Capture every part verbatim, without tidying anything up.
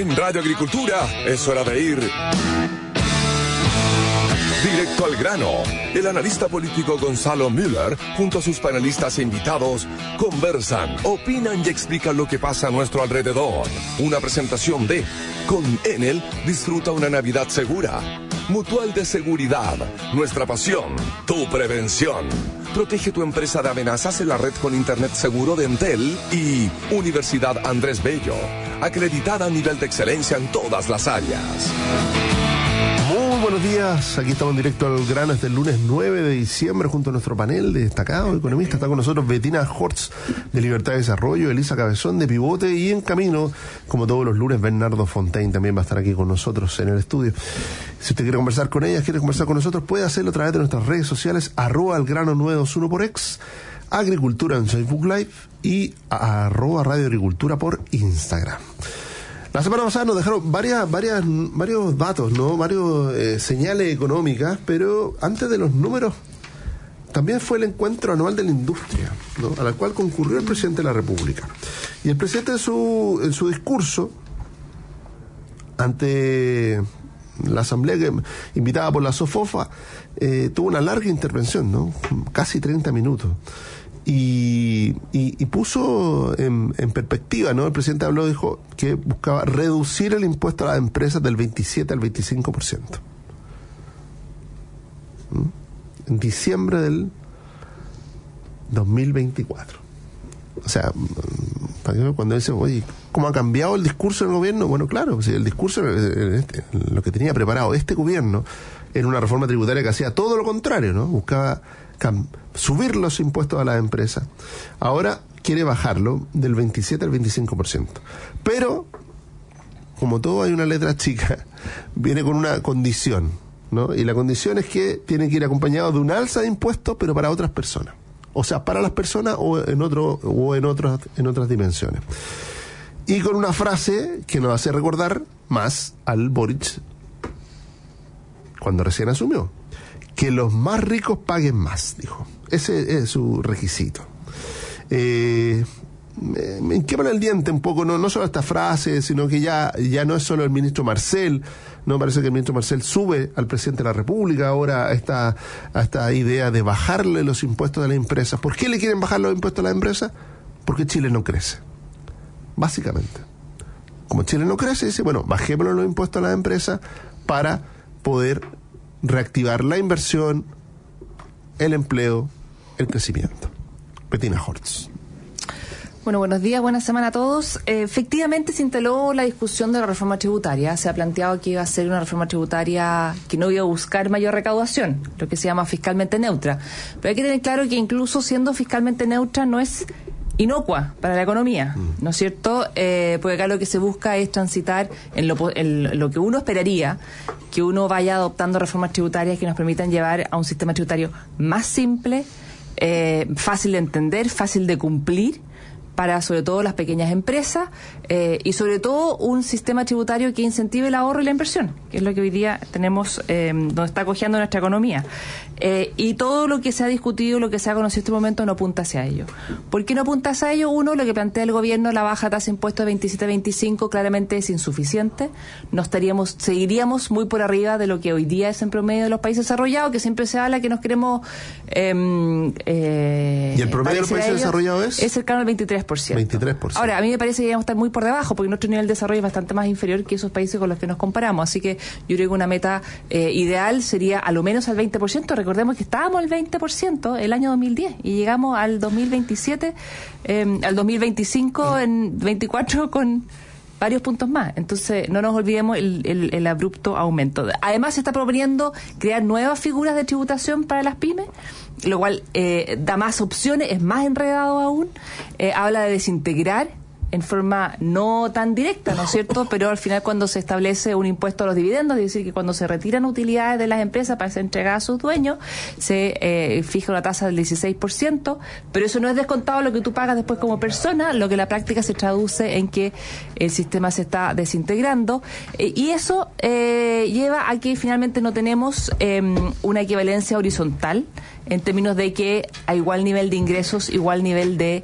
En Radio Agricultura es hora de ir directo al grano. El analista político Gonzalo Müller, junto a sus panelistas e invitados, conversan, opinan y explican lo que pasa a nuestro alrededor. Una presentación de Con Enel disfruta una Navidad segura. Mutual de Seguridad, nuestra pasión, tu prevención. Protege tu empresa de amenazas en la red con Internet seguro de Entel. Y Universidad Andrés Bello, acreditada a nivel de excelencia en todas las áreas. Muy buenos días, aquí estamos en directo al grano este lunes nueve de diciembre junto a nuestro panel de destacados economistas. Está con nosotros Bettina Hortz de Libertad y Desarrollo, Elisa Cabezón de Pivote y en camino, como todos los lunes, Bernardo Fontaine también va a estar aquí con nosotros en el estudio. Si usted quiere conversar con ellas, quiere conversar con nosotros, puede hacerlo a través de nuestras redes sociales, arroba al grano nueve dos uno por X, Agricultura en Facebook Live y arroba Radio Agricultura por Instagram. La semana pasada nos dejaron varias, varias, varios datos, ¿no? Varios eh, señales económicas, pero antes de los números también fue el encuentro anual de la industria, ¿no? A la cual concurrió el presidente de la República. Y el presidente en su, en su discurso ante la asamblea que, invitada por la SOFOFA, eh, tuvo una larga intervención, ¿no? Casi treinta minutos. Y, y, y puso en, en perspectiva, ¿no? El presidente habló, dijo que buscaba reducir el impuesto a las empresas del veintisiete al veinticinco por ciento. ¿Mm? En diciembre del dos mil veinticuatro. O sea, cuando dice, oye, ¿cómo ha cambiado el discurso del gobierno? Bueno, claro, si el discurso, lo que tenía preparado este gobierno, era una reforma tributaria que hacía todo lo contrario, ¿no? Buscaba subir los impuestos a las empresas. Ahora quiere bajarlo del veintisiete al veinticinco por ciento. Pero, como todo hay una letra chica, viene con una condición, ¿no? Y la condición es que tiene que ir acompañado de un alza de impuestos, pero para otras personas. O sea, para las personas o en otro o en otras en otras dimensiones. Y con una frase que nos hace recordar más al Boric cuando recién asumió. Que los más ricos paguen más, dijo. Ese es su requisito. Eh, me inquieta el diente un poco, no, no solo esta frase, sino que ya, ya no es solo el ministro Marcel, no parece que el ministro Marcel sube al presidente de la República ahora a esta, a esta idea de bajarle los impuestos a las empresas. ¿Por qué le quieren bajar los impuestos a las empresas? Porque Chile no crece. Básicamente. Como Chile no crece, dice, bueno, bajémosle los impuestos a las empresas para poder reactivar la inversión, el empleo, el crecimiento. Bettina Hortz. Bueno, buenos días, buena semana a todos. Eh, efectivamente se instaló la discusión de la reforma tributaria. Se ha planteado que iba a ser una reforma tributaria que no iba a buscar mayor recaudación, lo que se llama fiscalmente neutra. Pero hay que tener claro que incluso siendo fiscalmente neutra no es inocua para la economía, ¿no es cierto? Eh, porque acá lo que se busca es transitar en lo, en lo que uno esperaría, que uno vaya adoptando reformas tributarias que nos permitan llevar a un sistema tributario más simple, eh, fácil de entender, fácil de cumplir, para sobre todo las pequeñas empresas eh, y sobre todo un sistema tributario que incentive el ahorro y la inversión, que es lo que hoy día tenemos, eh, donde está cojeando nuestra economía. Eh, y todo lo que se ha discutido, lo que se ha conocido en este momento no apunta hacia ello. ¿Por qué no apunta hacia ello? Uno, lo que plantea el gobierno, la baja tasa de impuestos de veintisiete a veinticinco, claramente es insuficiente. No estaríamos, seguiríamos muy por arriba de lo que hoy día es en promedio de los países desarrollados, que siempre se habla que nos queremos... Eh, eh, ¿Y el promedio de los países desarrollados es? Es cercano al veintitrés por ciento. veintitrés por ciento. Ahora, a mí me parece que debemos estar muy por debajo, porque nuestro nivel de desarrollo es bastante más inferior que esos países con los que nos comparamos. Así que yo creo que una meta eh, ideal sería a lo menos al veinte por ciento. Recordemos que estábamos al veinte por ciento el año dos mil diez y llegamos al dos mil veintisiete, eh, al dos mil veinticinco en veinticuatro con varios puntos más. Entonces, no nos olvidemos el, el, el abrupto aumento. Además, se está proponiendo crear nuevas figuras de tributación para las pymes, lo cual eh, da más opciones, es más enredado aún. Eh, habla de desintegrar en forma no tan directa, ¿no es cierto? Pero al final cuando se establece un impuesto a los dividendos, es decir, que cuando se retiran utilidades de las empresas para ser entregadas a sus dueños, se eh, fija una tasa del dieciséis por ciento, pero eso no es descontado lo que tú pagas después como persona, lo que en la práctica se traduce en que el sistema se está desintegrando, eh, y eso eh, lleva a que finalmente no tenemos eh, una equivalencia horizontal en términos de que a igual nivel de ingresos, igual nivel de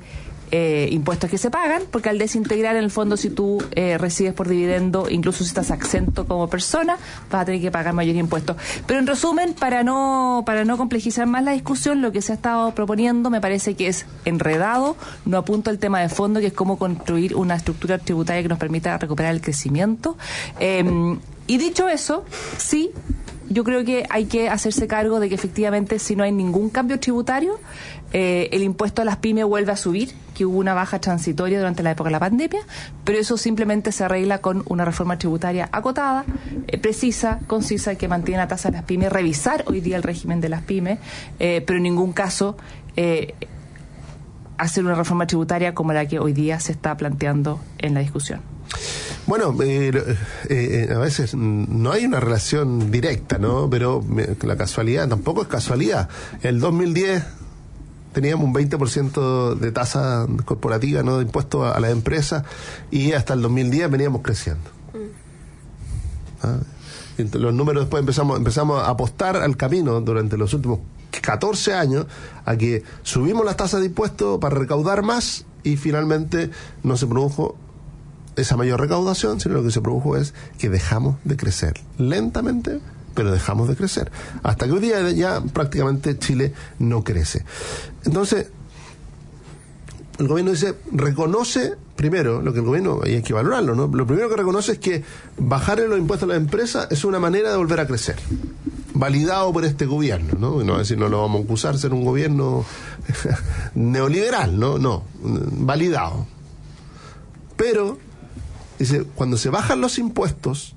eh, impuestos que se pagan, porque al desintegrar, en el fondo, si tú eh, recibes por dividendo, incluso si estás exento como persona, vas a tener que pagar mayor impuestos. Pero en resumen, para no para no complejizar más la discusión, lo que se ha estado proponiendo me parece que es enredado, no apunta al tema de fondo, que es cómo construir una estructura tributaria que nos permita recuperar el crecimiento. Eh, y dicho eso, sí, yo creo que hay que hacerse cargo de que efectivamente, si no hay ningún cambio tributario, eh, el impuesto a las pymes vuelve a subir, que hubo una baja transitoria durante la época de la pandemia, pero eso simplemente se arregla con una reforma tributaria acotada, eh, precisa, concisa, que mantiene la tasa de las pymes, revisar hoy día el régimen de las pymes, eh, pero en ningún caso eh, hacer una reforma tributaria como la que hoy día se está planteando en la discusión. Bueno, eh, eh, a veces no hay una relación directa, ¿no? Pero la casualidad tampoco es casualidad. El dos mil diez teníamos un veinte por ciento de tasa corporativa, ¿no?, de impuestos a, a las empresas, y hasta el dos mil diez veníamos creciendo. ¿Ah? Los números después empezamos, empezamos a apostar al camino durante los últimos catorce años a que subimos las tasas de impuestos para recaudar más, y finalmente no se produjo esa mayor recaudación, sino lo que se produjo es que dejamos de crecer lentamente, pero dejamos de crecer hasta que hoy día ya prácticamente Chile no crece. Entonces el gobierno dice, reconoce primero, lo que el gobierno, y hay que valorarlo, ¿no? Lo primero que reconoce es que bajar los impuestos a las empresas es una manera de volver a crecer, validado por este gobierno, ¿no? No, es decir, no lo vamos a acusar de ser un gobierno neoliberal, no, no, validado. Pero dice, cuando se bajan los impuestos,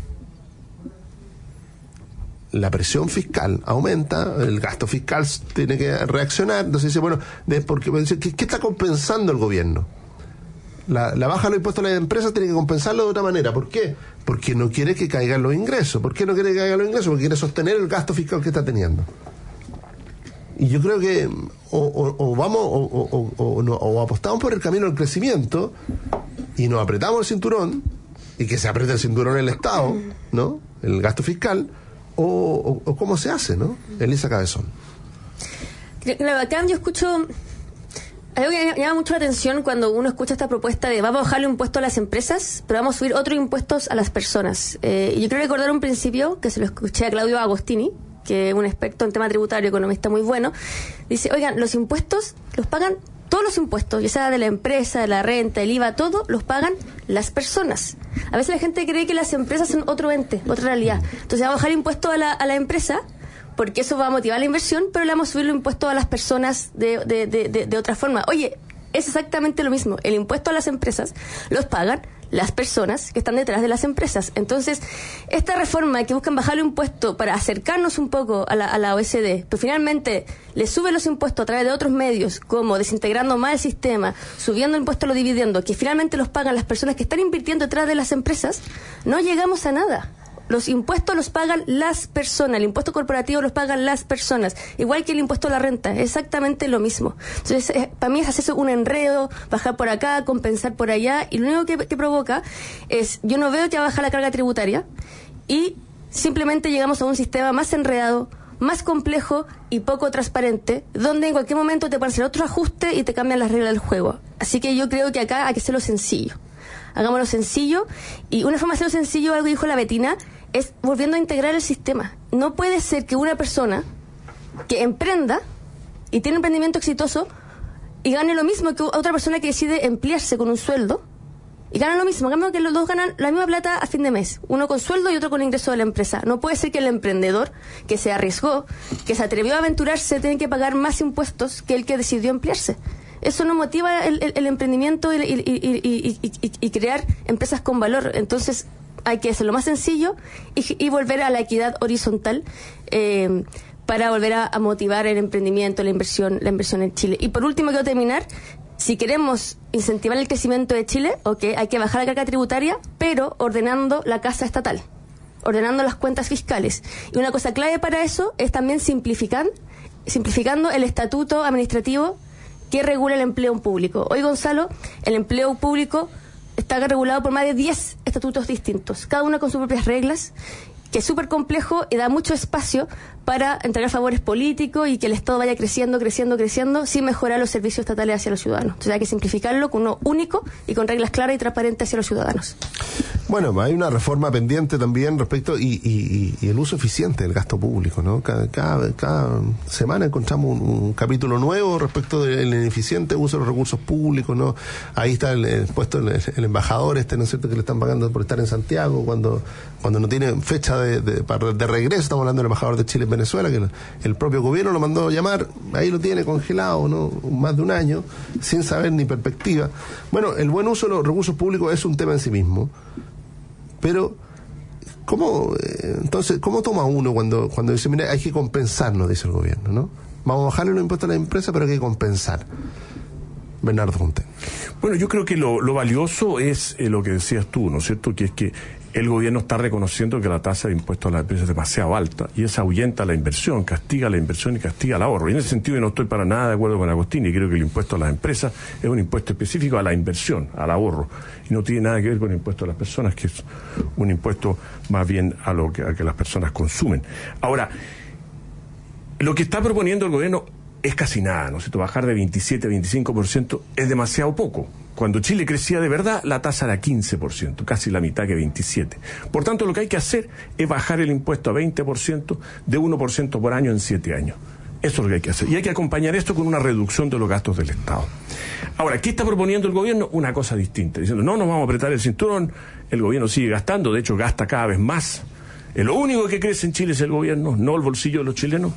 la presión fiscal aumenta, el gasto fiscal tiene que reaccionar. Entonces dice, bueno, de, porque, ¿qué, ¿qué está compensando el gobierno? La, la baja de los impuestos a las empresas tiene que compensarlo de otra manera. ¿Por qué? Porque no quiere que caigan los ingresos. ¿Por qué no quiere que caigan los ingresos? Porque quiere sostener el gasto fiscal que está teniendo. Y yo creo que o, o, o vamos o, o, o, o, o apostamos por el camino del crecimiento y nos apretamos el cinturón, y que se apriete el cinturón el Estado, ¿no?, el gasto fiscal, o, o, o cómo se hace, ¿no? Elisa Cabezón. Claro, acá yo escucho algo que llama mucho la atención cuando uno escucha esta propuesta de vamos a bajarle un impuesto a las empresas, pero vamos a subir otros impuestos a las personas. Eh, y yo quiero recordar un principio que se lo escuché a Claudio Agostini, que es un experto en tema tributario, economista muy bueno. Dice, oigan, los impuestos los pagan, todos los impuestos, ya sea de la empresa, de la renta, el I V A, todo, los pagan las personas. A veces la gente cree que las empresas son otro ente, otra realidad. Entonces vamos a bajar impuestos a la, a la empresa, porque eso va a motivar la inversión, pero le vamos a subir los impuestos a las personas de, de, de, de, de otra forma. Oye, es exactamente lo mismo. El impuesto a las empresas los pagan las personas que están detrás de las empresas. Entonces, esta reforma que buscan bajar el impuesto para acercarnos un poco a la, a la O E C D, pero finalmente le sube los impuestos a través de otros medios, como desintegrando más el sistema, subiendo el impuesto a los dividendos, que finalmente los pagan las personas que están invirtiendo detrás de las empresas, no llegamos a nada. Los impuestos los pagan las personas, el impuesto corporativo los pagan las personas, igual que el impuesto a la renta, exactamente lo mismo. Entonces, eh, para mí es hacerse un enredo, bajar por acá, compensar por allá, y lo único que, que provoca es, yo no veo que baja la carga tributaria, y simplemente llegamos a un sistema más enredado, más complejo y poco transparente, donde en cualquier momento te pueden hacer otro ajuste y te cambian las reglas del juego. Así que yo creo que acá hay que hacerlo sencillo. Hagámoslo sencillo, y una forma de hacerlo sencillo, algo que dijo la Betina, es volviendo a integrar el sistema. No puede ser que una persona que emprenda y tiene un emprendimiento exitoso y gane lo mismo que otra persona que decide emplearse con un sueldo y gana lo mismo. En cambio, que los dos ganan la misma plata a fin de mes, uno con sueldo y otro con ingreso de la empresa. No puede ser que el emprendedor que se arriesgó, que se atrevió a aventurarse, tenga que pagar más impuestos que el que decidió emplearse. Eso no motiva el, el, el emprendimiento y, y, y, y, y, y crear empresas con valor. Entonces hay que hacerlo más sencillo y, y volver a la equidad horizontal, eh, para volver a, a motivar el emprendimiento, la inversión, la inversión en Chile. Y por último, quiero terminar. Si queremos incentivar el crecimiento de Chile, okay, hay que bajar la carga tributaria, pero ordenando la casa estatal, ordenando las cuentas fiscales. Y una cosa clave para eso es también simplificar, simplificando el estatuto administrativo que regula el empleo público. Hoy, Gonzalo, el empleo público está regulado por más de diez estatutos distintos, cada uno con sus propias reglas, que es súper complejo y da mucho espacio para entregar favores políticos y que el Estado vaya creciendo, creciendo, creciendo, sin mejorar los servicios estatales hacia los ciudadanos. Entonces hay que simplificarlo con uno único y con reglas claras y transparentes hacia los ciudadanos. Bueno, hay una reforma pendiente también respecto y, y, y el uso eficiente del gasto público, ¿no? Cada, cada, cada semana encontramos un, un capítulo nuevo respecto del ineficiente uso de los recursos públicos, ¿no? Ahí está el, el puesto el, el embajador este, ¿no es cierto?, que le están pagando por estar en Santiago cuando cuando no tiene fecha de, de, de regreso. Estamos hablando del embajador de Chile en Venezuela, que el, el propio gobierno lo mandó a llamar, ahí lo tiene congelado, ¿no?, más de un año, sin saber ni perspectiva. Bueno, el buen uso de los recursos públicos es un tema en sí mismo. Pero, ¿cómo, eh, entonces, ¿cómo toma uno cuando cuando dice, mira, hay que compensarnos, dice el gobierno, ¿no? Vamos a bajarle los impuestos a las empresas, pero hay que compensar? Bernardo Fontaine. Bueno, yo creo que lo, lo valioso es eh, lo que decías tú, ¿no es cierto?, que es que el gobierno está reconociendo que la tasa de impuestos a las empresas es demasiado alta y eso ahuyenta la inversión, castiga la inversión y castiga el ahorro. Y en ese sentido yo no estoy para nada de acuerdo con Agostini, y creo que el impuesto a las empresas es un impuesto específico a la inversión, al ahorro, y no tiene nada que ver con el impuesto a las personas, que es un impuesto más bien a lo que, a que las personas consumen. Ahora, lo que está proponiendo el gobierno es casi nada, ¿no es cierto? Bajar de veintisiete a veinticinco por ciento es demasiado poco. Cuando Chile crecía de verdad, la tasa era quince por ciento, casi la mitad que veintisiete por ciento. Por tanto, lo que hay que hacer es bajar el impuesto a veinte por ciento, de uno por ciento por año en siete años. Eso es lo que hay que hacer. Y hay que acompañar esto con una reducción de los gastos del Estado. Ahora, ¿qué está proponiendo el gobierno? Una cosa distinta, diciendo, no nos vamos a apretar el cinturón, el gobierno sigue gastando, de hecho gasta cada vez más. Es lo único que crece en Chile es el gobierno, no el bolsillo de los chilenos.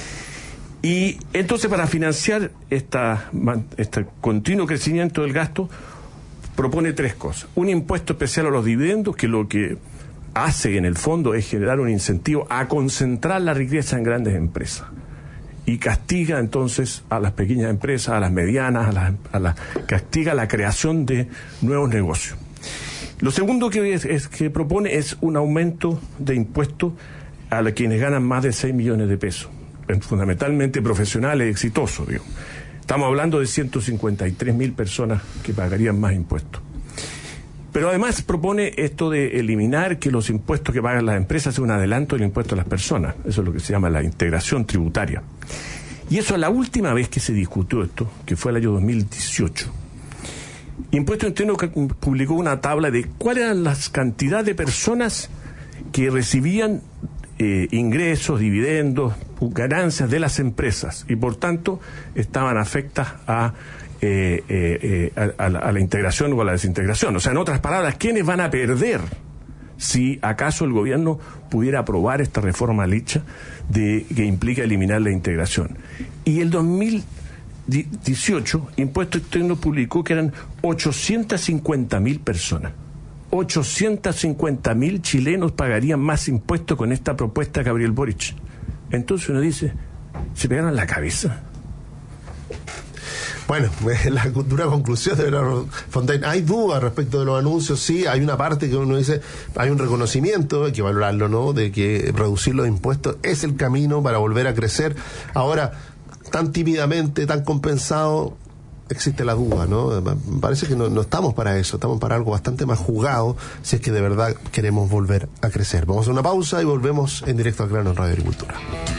Y entonces, para financiar esta, este continuo crecimiento del gasto, propone tres cosas. Un impuesto especial a los dividendos, que lo que hace en el fondo es generar un incentivo a concentrar la riqueza en grandes empresas. Y castiga entonces a las pequeñas empresas, a las medianas, a las, a las, castiga la creación de nuevos negocios. Lo segundo que, es, es, que propone es un aumento de impuestos a los quienes ganan más de seis millones de pesos. Fundamentalmente profesionales exitosos, digo. Estamos hablando de ciento cincuenta y tres mil personas que pagarían más impuestos. Pero además propone esto de eliminar que los impuestos que pagan las empresas sea un adelanto del impuesto a las personas. Eso es lo que se llama la integración tributaria. Y eso, la última vez que se discutió esto, que fue el año dos mil dieciocho, Impuesto Interno publicó una tabla de cuáles eran las cantidades de personas que recibían Eh, ingresos, dividendos, ganancias de las empresas y por tanto estaban afectas a, eh, eh, eh, a, a, la, a la integración o a la desintegración. O sea, en otras palabras, ¿quiénes van a perder si acaso el gobierno pudiera aprobar esta reforma licha de, que implica eliminar la integración? Y el dos mil dieciocho, Impuesto Interno publicó que eran ochocientas cincuenta mil personas. ochocientos cincuenta mil chilenos pagarían más impuestos con esta propuesta de Gabriel Boric. Entonces uno dice, ¿se pegaron la cabeza? Bueno, la dura conclusión de Fontaine. Hay dudas respecto de los anuncios, sí, hay una parte que uno dice, hay un reconocimiento, hay que valorarlo, ¿no?, de que reducir los impuestos es el camino para volver a crecer. Ahora, tan tímidamente, tan compensado, existe la duda, ¿no? Me parece que no, no estamos para eso, estamos para algo bastante más jugado, si es que de verdad queremos volver a crecer. Vamos a una pausa y volvemos en Directo al Grano en Radio Agricultura.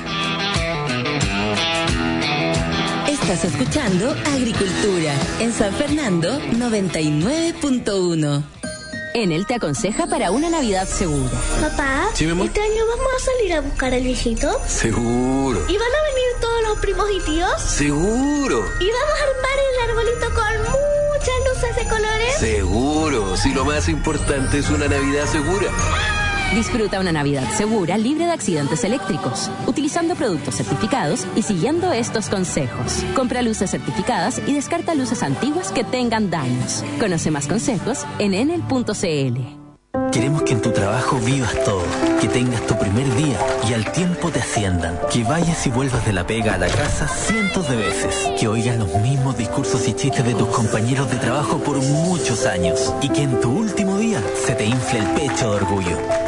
Estás escuchando Agricultura en San Fernando noventa y nueve punto uno. Enel te aconseja para una Navidad segura. Papá, ¿sí, mi amor? ¿este año vamos a salir a buscar al viejito? Seguro. ¿Y van a venir todos los primos y tíos? Seguro. ¿Y vamos a armar el arbolito con muchas luces de colores? Seguro. Si lo más importante es una Navidad segura. Disfruta una Navidad segura, libre de accidentes eléctricos, utilizando productos certificados y siguiendo estos consejos. Compra luces certificadas y descarta luces antiguas que tengan daños. Conoce más consejos en enel punto c l. Queremos que en tu trabajo vivas todo, que tengas tu primer día y al tiempo te asciendan, que vayas y vuelvas de la pega a la casa cientos de veces, que oigas los mismos discursos y chistes de tus compañeros de trabajo por muchos años y que en tu último día se te infle el pecho de orgullo.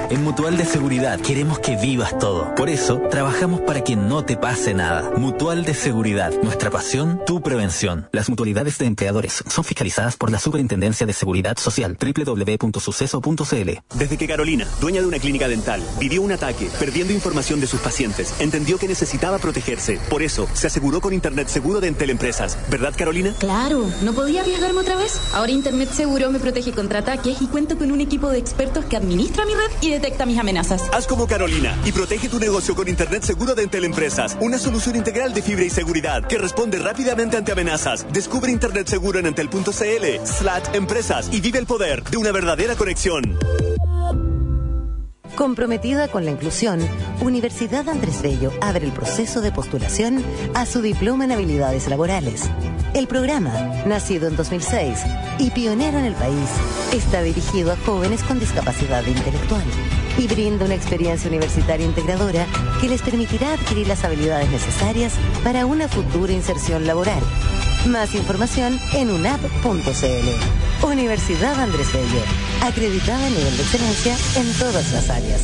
En Mutual de Seguridad queremos que vivas todo. Por eso, trabajamos para que no te pase nada. Mutual de Seguridad. Nuestra pasión, tu prevención. Las mutualidades de empleadores son fiscalizadas por la Superintendencia de Seguridad Social. doble u doble u doble u punto suceso punto c l. Desde que Carolina, dueña de una clínica dental, vivió un ataque, perdiendo información de sus pacientes, entendió que necesitaba protegerse. Por eso, se aseguró con Internet Seguro de Entel Empresas. ¿Verdad, Carolina? Claro, no podía arriesgarme otra vez. Ahora Internet Seguro me protege contra ataques y cuento con un equipo de expertos que administra mi red y detecta mis amenazas. Haz como Carolina y protege tu negocio con Internet Seguro de Entel Empresas. Una solución integral de fibra y seguridad que responde rápidamente ante amenazas. Descubre Internet Seguro en entel punto c l slash empresas y vive el poder de una verdadera conexión. Comprometida con la inclusión, Universidad Andrés Bello abre el proceso de postulación a su diploma en habilidades laborales. El programa, nacido en dos mil seis y pionero en el país, está dirigido a jóvenes con discapacidad intelectual y brinda una experiencia universitaria integradora que les permitirá adquirir las habilidades necesarias para una futura inserción laboral. Más información en u n a p punto c l. Universidad Andrés Bello, acreditada a nivel de excelencia en todas las áreas.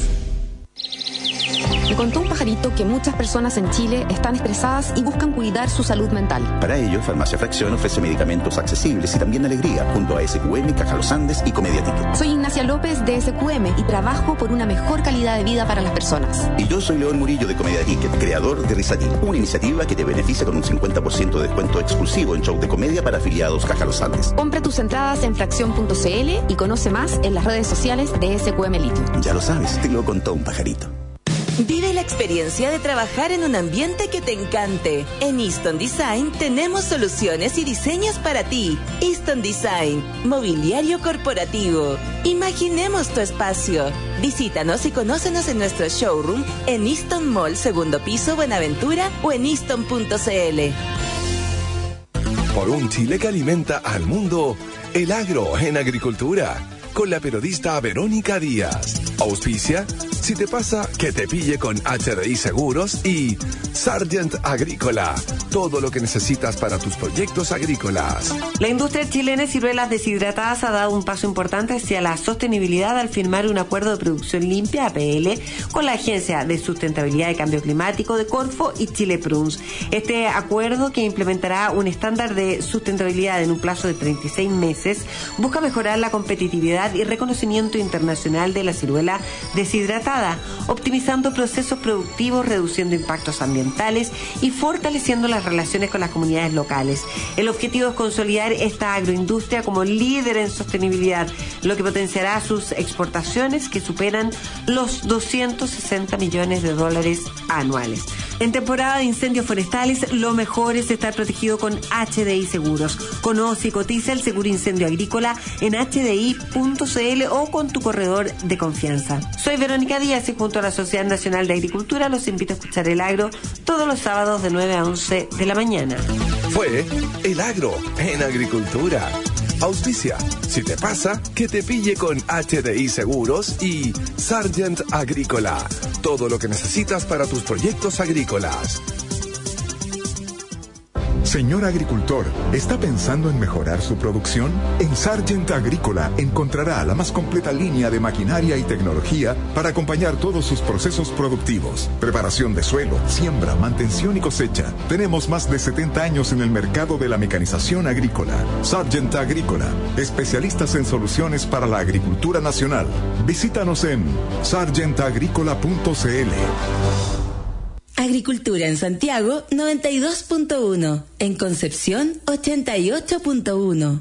Me contó un pajarito que muchas personas en Chile están estresadas y buscan cuidar su salud mental. Para ello, Farmacia Fracción ofrece medicamentos accesibles y también alegría, junto a S Q M, Caja Los Andes y Comedia Ticket. Soy Ignacia López de S Q M y trabajo por una mejor calidad de vida para las personas. Y yo soy León Murillo de Comedia Ticket, creador de Risatil, una iniciativa que te beneficia con un cincuenta por ciento de descuento exclusivo en show de comedia para afiliados Caja Los Andes. Compra tus entradas en fracción punto c l y conoce más en las redes sociales de S Q M Litio. Ya lo sabes, te lo contó un pajarito. Vive la experiencia de trabajar en un ambiente que te encante. En Easton Design tenemos soluciones y diseños para ti. Easton Design, mobiliario corporativo. Imaginemos tu espacio. Visítanos y conócenos en nuestro showroom en Easton Mall, segundo piso, Buenaventura o en easton punto c l. Por un Chile que alimenta al mundo, el agro en agricultura, con la periodista Verónica Díaz. Auspicia, si te pasa, que te pille con H D I Seguros y Sargent Agrícola. Todo lo que necesitas para tus proyectos agrícolas. La industria chilena de ciruelas deshidratadas ha dado un paso importante hacia la sostenibilidad al firmar un acuerdo de producción limpia, A P L, con la Agencia de Sustentabilidad y Cambio Climático de Corfo y Chile Pruns. Este acuerdo, que implementará un estándar de sustentabilidad en un plazo de treinta y seis meses, busca mejorar la competitividad y reconocimiento internacional de la ciruela deshidratada, optimizando procesos productivos, reduciendo impactos ambientales y fortaleciendo las relaciones con las comunidades locales. El objetivo es consolidar esta agroindustria como líder en sostenibilidad, lo que potenciará sus exportaciones, que superan los doscientos sesenta millones de dólares anuales. En temporada de incendios forestales, lo mejor es estar protegido con H D I Seguros. Conoce y cotiza el seguro incendio agrícola en h d i punto c l o con tu corredor de confianza. Soy Verónica Díaz y junto a la Sociedad Nacional de Agricultura los invito a escuchar El Agro todos los sábados de nueve a once de la mañana. Fue El Agro en agricultura. Auspicia, si te pasa, que te pille con H D I Seguros y Sargent Agrícola. Todo lo que necesitas para tus proyectos agrícolas. Señor agricultor, ¿está pensando en mejorar su producción? En Sargent Agrícola encontrará la más completa línea de maquinaria y tecnología para acompañar todos sus procesos productivos. Preparación de suelo, siembra, mantención y cosecha. Tenemos más de setenta años en el mercado de la mecanización agrícola. Sargent Agrícola, especialistas en soluciones para la agricultura nacional. Visítanos en sargent agrícola punto c l. Agricultura en Santiago noventa y dos punto uno, en Concepción ochenta y ocho punto uno.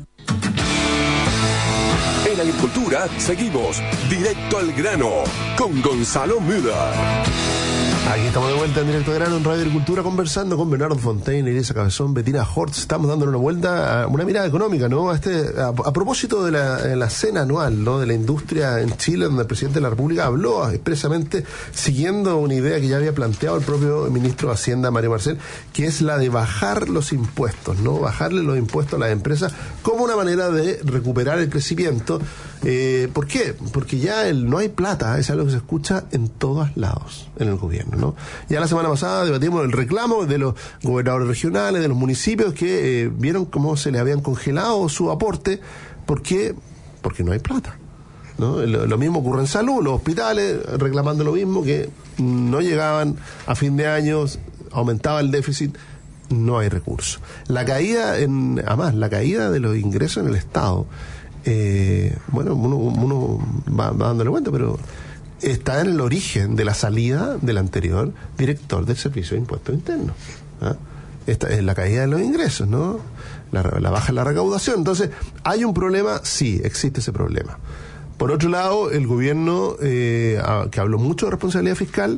En agricultura seguimos directo al grano con Gonzalo Müller. Aquí estamos de vuelta en Directo al Grano en Radio Agricultura, conversando con Bernardo Fontaine, Elisa Cabezón, Bettina Hortz. Estamos dándole una vuelta a una mirada económica, ¿no? A, este, a, a propósito de la, de la cena anual, ¿no? De la industria en Chile, donde el presidente de la República habló expresamente siguiendo una idea que ya había planteado el propio ministro de Hacienda, Mario Marcel, que es la de bajar los impuestos, ¿no? Bajarle los impuestos a las empresas como una manera de recuperar el crecimiento. Eh, ¿Por qué? Porque ya el no hay plata es algo que se escucha en todos lados en el gobierno, ¿no? Ya la semana pasada debatimos el reclamo de los gobernadores regionales, de los municipios que eh, vieron cómo se les habían congelado su aporte. ¿Por qué? Porque no hay plata. ¿no? Lo, lo mismo ocurre en salud, los hospitales reclamando lo mismo, que no llegaban a fin de año, aumentaba el déficit, no hay recursos. La caída, en, además, la caída de los ingresos en el Estado, eh, bueno, uno, uno va, va dándole cuenta, pero está en el origen de la salida del anterior director del Servicio de Impuestos Internos. ¿Ah? Esta es la caída de los ingresos, ¿no? La, la baja en la recaudación. Entonces, ¿hay un problema? Sí, existe ese problema. Por otro lado, el gobierno, eh, que habló mucho de responsabilidad fiscal,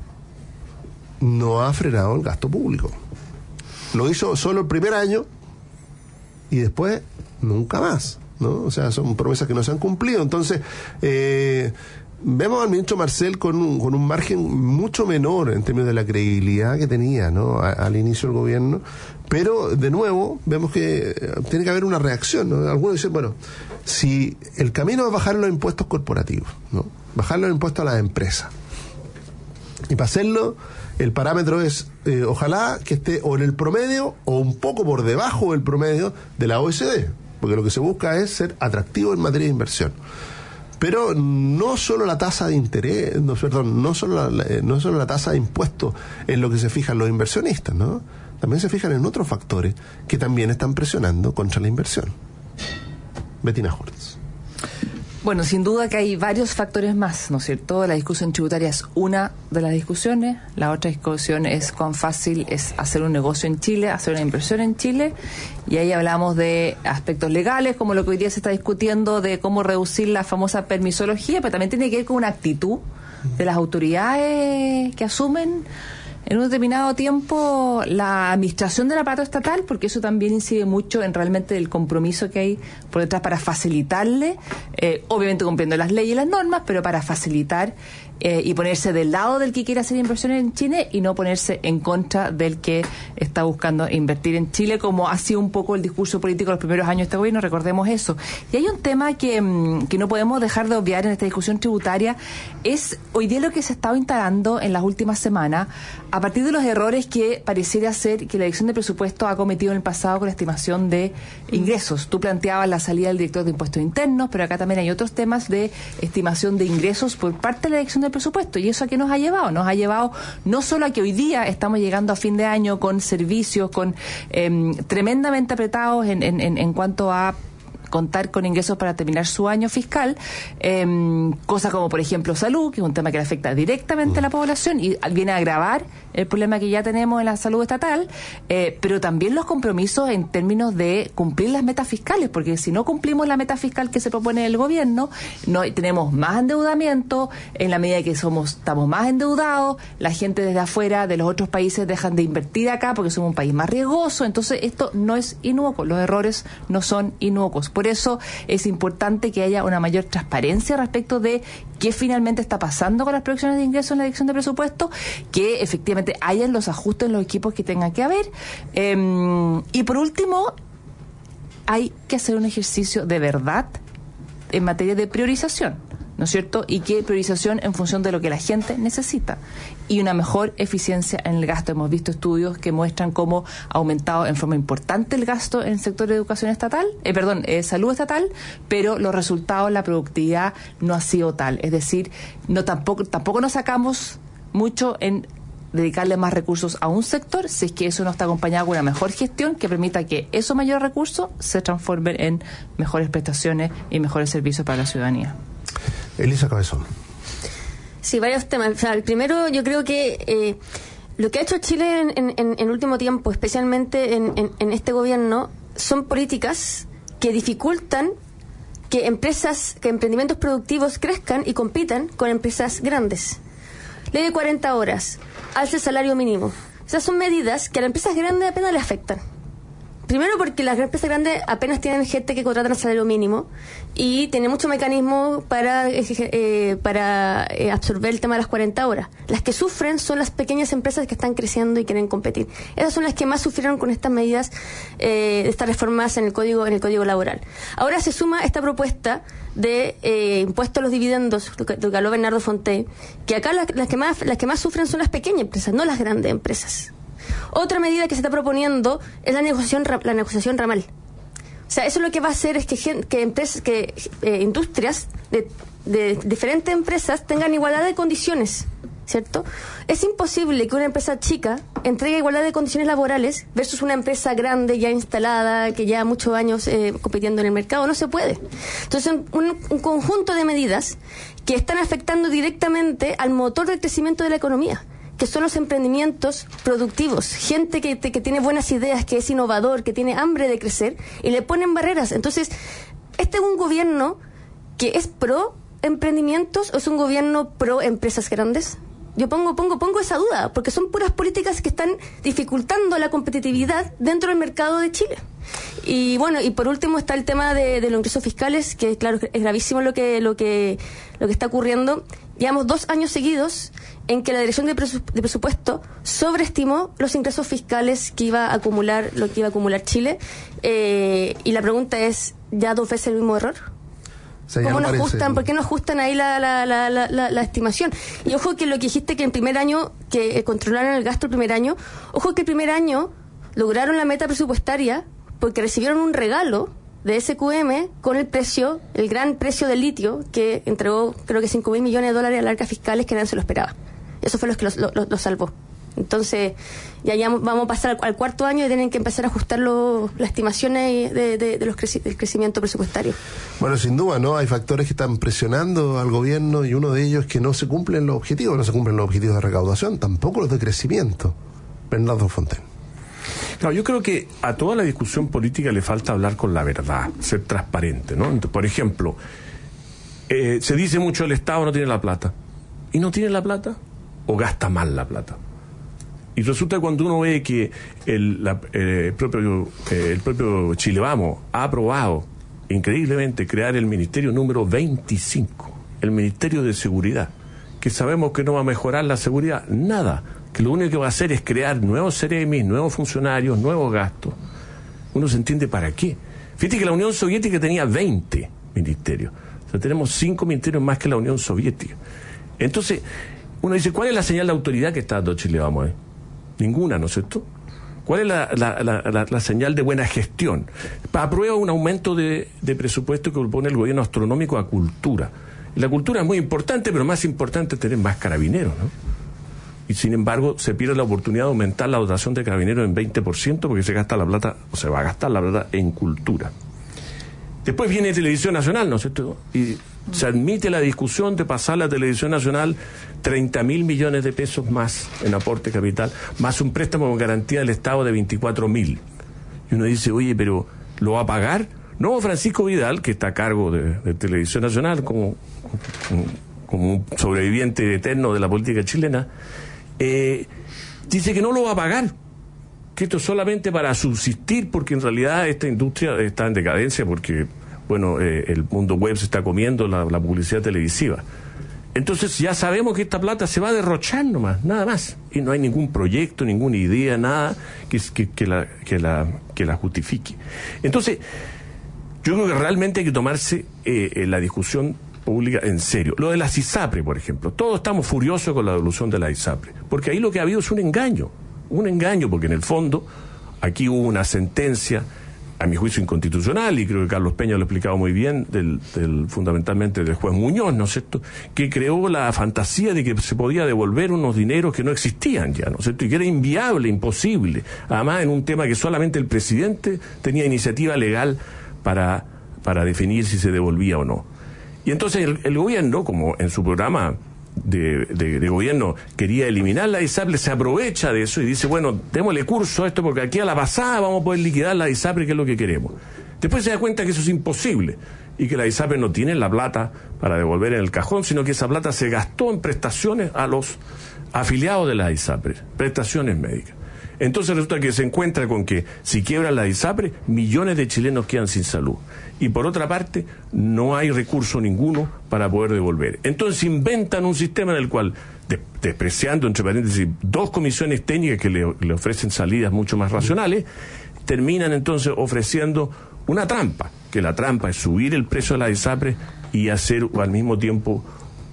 no ha frenado el gasto público. Lo hizo solo el primer año y después nunca más, ¿no? O sea, son promesas que no se han cumplido. Entonces, eh, vemos al ministro Marcel con un, con un margen mucho menor en términos de la credibilidad que tenía, ¿no? A, al inicio del gobierno, pero de nuevo vemos que tiene que haber una reacción, ¿no? Algunos dicen, bueno, si el camino es bajar los impuestos corporativos, ¿no? Bajar los impuestos a las empresas, y para hacerlo el parámetro es eh, ojalá que esté o en el promedio o un poco por debajo del promedio de la O E C D, porque lo que se busca es ser atractivo en materia de inversión. Pero no solo la tasa de interés, no, perdón, no solo la, no solo la tasa de impuestos es lo que se fijan los inversionistas, ¿no? También se fijan en otros factores que también están presionando contra la inversión. Bettina Hortz. Bueno, sin duda que hay varios factores más, ¿no es cierto? La discusión tributaria es una de las discusiones. La otra discusión es cuán fácil es hacer un negocio en Chile, hacer una inversión en Chile. Y ahí hablamos de aspectos legales, como lo que hoy día se está discutiendo, de cómo reducir la famosa permisología, pero también tiene que ver con una actitud de las autoridades que asumen en un determinado tiempo la administración del aparato estatal, porque eso también incide mucho en realmente el compromiso que hay por detrás para facilitarle, eh, obviamente cumpliendo las leyes y las normas, pero para facilitar eh, y ponerse del lado del que quiere hacer inversiones en Chile y no ponerse en contra del que está buscando invertir en Chile, como ha sido un poco el discurso político de los primeros años de este gobierno, recordemos eso. Y hay un tema que, que no podemos dejar de obviar en esta discusión tributaria, es hoy día lo que se ha estado instalando en las últimas semanas, a partir de los errores que pareciera ser que la Dirección de Presupuesto ha cometido en el pasado con la estimación de ingresos. Tú planteabas la salida del director de Impuestos Internos, pero acá también hay otros temas de estimación de ingresos por parte de la Dirección de Presupuesto. ¿Y eso a qué nos ha llevado? Nos ha llevado no solo a que hoy día estamos llegando a fin de año con servicios, con eh, tremendamente apretados en, en, en cuanto a contar con ingresos para terminar su año fiscal, eh, cosas como por ejemplo salud, que es un tema que le afecta directamente a la población y viene a agravar el problema que ya tenemos en la salud estatal, eh, pero también los compromisos en términos de cumplir las metas fiscales, porque si no cumplimos la meta fiscal que se propone el gobierno, no tenemos más endeudamiento, en la medida que somos estamos más endeudados, la gente desde afuera de los otros países dejan de invertir acá porque somos un país más riesgoso, entonces esto no es inocuo, los errores no son inocuos. Por eso es importante que haya una mayor transparencia respecto de qué finalmente está pasando con las proyecciones de ingresos en la Dirección de Presupuesto, que efectivamente hayan los ajustes en los equipos que tengan que haber. Eh, y por último, hay que hacer un ejercicio de verdad en materia de priorización, ¿no es cierto? Y que priorización en función de lo que la gente necesita y una mejor eficiencia en el gasto. Hemos visto estudios que muestran cómo ha aumentado en forma importante el gasto en el sector de educación estatal, eh, perdón, eh, salud estatal, pero los resultados, la productividad no ha sido tal. Es decir, no tampoco tampoco nos sacamos mucho en dedicarle más recursos a un sector si es que eso no está acompañado con una mejor gestión que permita que esos mayores recursos se transformen en mejores prestaciones y mejores servicios para la ciudadanía. Elisa Cabezón. Sí, varios temas. O sea, el primero, yo creo que eh, lo que ha hecho Chile en, en, en el último tiempo, especialmente en, en, en este gobierno, son políticas que dificultan que empresas, que emprendimientos productivos crezcan y compitan con empresas grandes. Ley de cuarenta horas, alza el salario mínimo. Esas son medidas que a las empresas grandes apenas les afectan. Primero porque las empresas grandes apenas tienen gente que contratan a salario mínimo y tienen muchos mecanismos para, eh, para eh, absorber el tema de las cuarenta horas. Las que sufren son las pequeñas empresas que están creciendo y quieren competir. Esas son las que más sufrieron con estas medidas, eh, estas reformas en el código en el código laboral. Ahora se suma esta propuesta de eh, impuesto a los dividendos, lo que, lo que habló Bernardo Fonte, que acá las, las que más las que más sufren son las pequeñas empresas, no las grandes empresas. Otra medida que se está proponiendo es la negociación la negociación ramal. O O sea, eso lo que va a hacer es que, gen- que, empresas, que eh, industrias de, de diferentes empresas tengan igualdad de condiciones, ¿cierto? Es imposible que una empresa chica entregue igualdad de condiciones laborales versus una empresa grande ya instalada, que lleva muchos años eh, compitiendo en el mercado. No se puede. Entonces, un, un conjunto de medidas que están afectando directamente al motor del crecimiento de la economía, que son los emprendimientos productivos, gente que, que tiene buenas ideas, que es innovador, que tiene hambre de crecer, y le ponen barreras. Entonces, este es un gobierno que es pro emprendimientos o es un gobierno pro empresas grandes. Yo pongo, pongo, pongo esa duda, porque son puras políticas que están dificultando la competitividad dentro del mercado de Chile. Y bueno, y por último está el tema de, de los ingresos fiscales, que claro, es gravísimo lo que, lo que, lo que está ocurriendo. Llevamos dos años seguidos en que la Dirección de, Presu- de Presupuesto sobreestimó los ingresos fiscales que iba a acumular, lo que iba a acumular Chile. Eh, y la pregunta es, ¿ya dos veces el mismo error? O sea, ¿Cómo no nos parece... ajustan? ¿Por qué no ajustan ahí la, la, la, la, la, la estimación? Y ojo que lo que dijiste que el primer año, que eh, controlaron el gasto el primer año, ojo que el primer año lograron la meta presupuestaria porque recibieron un regalo de S Q M con el precio, el gran precio del litio, que entregó creo que cinco mil millones de dólares a las arcas fiscales que nadie se lo esperaba. Eso fue lo que los, lo, lo, lo salvó. Entonces, ya, ya vamos a pasar al, al cuarto año y tienen que empezar a ajustar lo, las estimaciones de, de, de los creci- del crecimiento presupuestario. Bueno, sin duda, ¿no? Hay factores que están presionando al gobierno y uno de ellos es que no se cumplen los objetivos, no se cumplen los objetivos de recaudación, tampoco los de crecimiento. Bernardo Fontaine. Claro, yo creo que a toda la discusión política le falta hablar con la verdad, ser transparente, ¿no? Entonces, por ejemplo, eh, se dice mucho el Estado no tiene la plata. ¿Y no tiene la plata? ¿O gasta mal la plata? Y resulta que cuando uno ve que el, la, eh, el propio eh, el propio Chile Vamos ha aprobado increíblemente crear el Ministerio número veinticinco, el Ministerio de Seguridad, que sabemos que no va a mejorar la seguridad, nada, que lo único que va a hacer es crear nuevos seremis, nuevos funcionarios, nuevos gastos. Uno se entiende para qué. Fíjate que la Unión Soviética tenía veinte ministerios, o sea, tenemos cinco ministerios más que la Unión Soviética. Entonces, uno dice, ¿cuál es la señal de autoridad que está dando Chile Vamos ahí? Ninguna, ¿no es cierto? ¿Cuál es la, la, la, la, la señal de buena gestión? Aprueba un aumento de, de presupuesto que propone el gobierno astronómico a cultura. Y la cultura es muy importante, pero más importante es tener más carabineros, ¿no? Y sin embargo, se pierde la oportunidad de aumentar la dotación de carabineros en veinte por ciento porque se gasta la plata, o se va a gastar la plata en cultura. Después viene Televisión Nacional, ¿no es cierto? Y se admite la discusión de pasar la Televisión Nacional treinta mil millones de pesos más en aporte capital, más un préstamo con garantía del Estado de veinticuatro mil. Y uno dice, oye, pero ¿lo va a pagar? No, Francisco Vidal, que está a cargo de, de Televisión Nacional como, como un sobreviviente eterno de la política chilena, eh, dice que no lo va a pagar, que esto es solamente para subsistir, porque en realidad esta industria está en decadencia, porque bueno, eh, el mundo web se está comiendo la, la publicidad televisiva. Entonces ya sabemos que esta plata se va a derrochar nomás, nada más, y no hay ningún proyecto, ninguna idea, nada que, que, que, la, que, la, que la justifique. Entonces, yo creo que realmente hay que tomarse eh, la discusión pública en serio. Lo de la ISAPRE, por ejemplo, todos estamos furiosos con la devolución de la ISAPRE, porque ahí lo que ha habido es un engaño, un engaño, porque en el fondo aquí hubo una sentencia, a mi juicio inconstitucional, y creo que Carlos Peña lo ha explicado muy bien, del, del, fundamentalmente del juez Muñoz, ¿no es cierto?, que creó la fantasía de que se podía devolver unos dineros que no existían ya, ¿no es cierto?, y que era inviable, imposible, además en un tema que solamente el presidente tenía iniciativa legal para, para definir si se devolvía o no. Y entonces el, el gobierno, como en su programa de, de, de gobierno quería eliminar la ISAPRE, se aprovecha de eso y dice, bueno, démosle curso a esto porque aquí a la pasada vamos a poder liquidar la ISAPRE, que es lo que queremos. Después se da cuenta que eso es imposible y que la ISAPRE no tiene la plata para devolver en el cajón, sino que esa plata se gastó en prestaciones a los afiliados de la ISAPRE, prestaciones médicas. Entonces resulta que se encuentra con que si quiebra la ISAPRE, millones de chilenos quedan sin salud. Y por otra parte, no hay recurso ninguno para poder devolver. Entonces inventan un sistema en el cual, de, despreciando, entre paréntesis, dos comisiones técnicas que le, le ofrecen salidas mucho más racionales, terminan entonces ofreciendo una trampa, que la trampa es subir el precio de la ISAPRE y hacer al mismo tiempo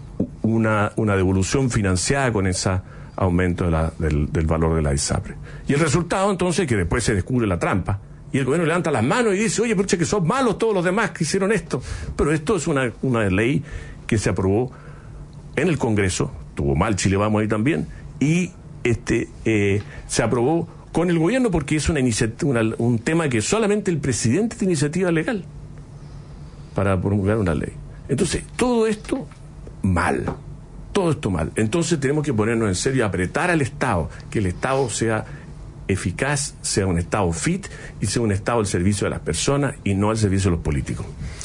una, una devolución financiada con ese aumento de la, del, del valor de la ISAPRE. Y el resultado entonces, que después se descubre la trampa, Y el gobierno levanta las manos y dice, oye, pero que son malos todos los demás que hicieron esto. Pero esto es una, una ley que se aprobó en el Congreso, tuvo mal Chile Vamos ahí también, y este eh, se aprobó con el gobierno porque es una iniciativa, una, un tema que solamente el presidente tiene iniciativa legal para promulgar una ley. Entonces, todo esto mal, todo esto mal. Entonces tenemos que ponernos en serio, apretar al Estado, que el Estado sea eficaz, sea un Estado fit y sea un Estado al servicio de las personas y no al servicio de los políticos.